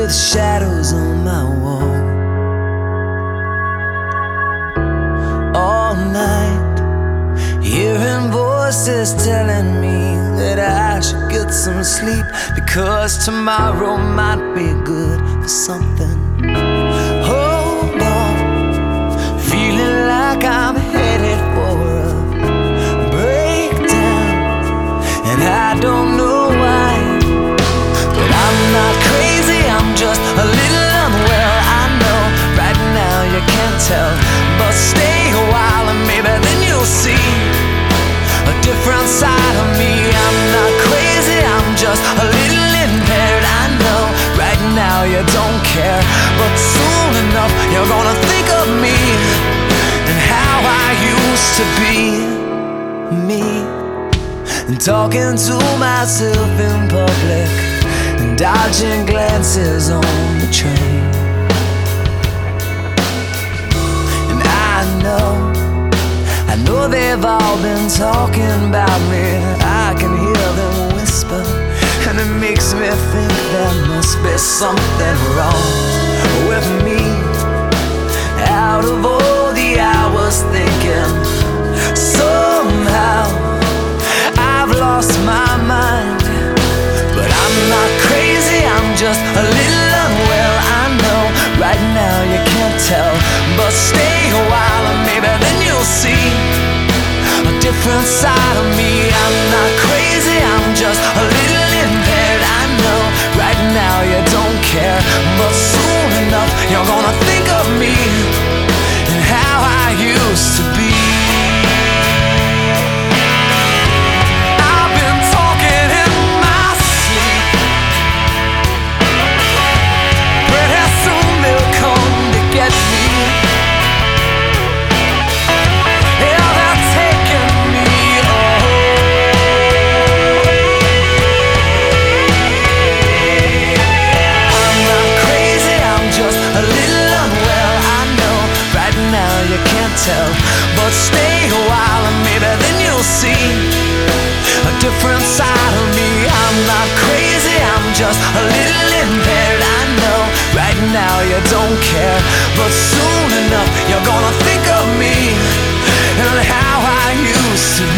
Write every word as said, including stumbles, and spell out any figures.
with shadows on my wall. All night, hearing voices telling me that I should get some sleep, because tomorrow might be good for something. Hold on, feeling like I'm headed for a breakdown, and I don't know why, but I'm not crazy, I'm just a little unwell. I know right now you can't tell, but stay a while and maybe then you'll see a different side of me. I'm not crazy, I'm just a little impaired. I know right now you don't care, but soon enough you're gonna think of me and how I used to be me, and talking to myself in public and dodging glances on the train. And I know I know they've all been talking about me, I can hear them whisper, and it makes me think there must be something wrong with me. Out of all the hours thinking, somehow I've lost my mind. But I'm not crazy, I'm just a little unwell. I know right now you can't tell, but stay a while and maybe then you'll see a different side of me. I'm not crazy, I'm just a little impaired. I know right now you don't care, but soon enough you're gonna think of me and how I used to be. I've been talking in my sleep, pretty soon they'll come to get me. But stay a while and maybe then you'll see a different side of me. I'm not crazy, I'm just a little impaired. I know right now you don't care, but soon enough you're gonna think of me and how I used to be.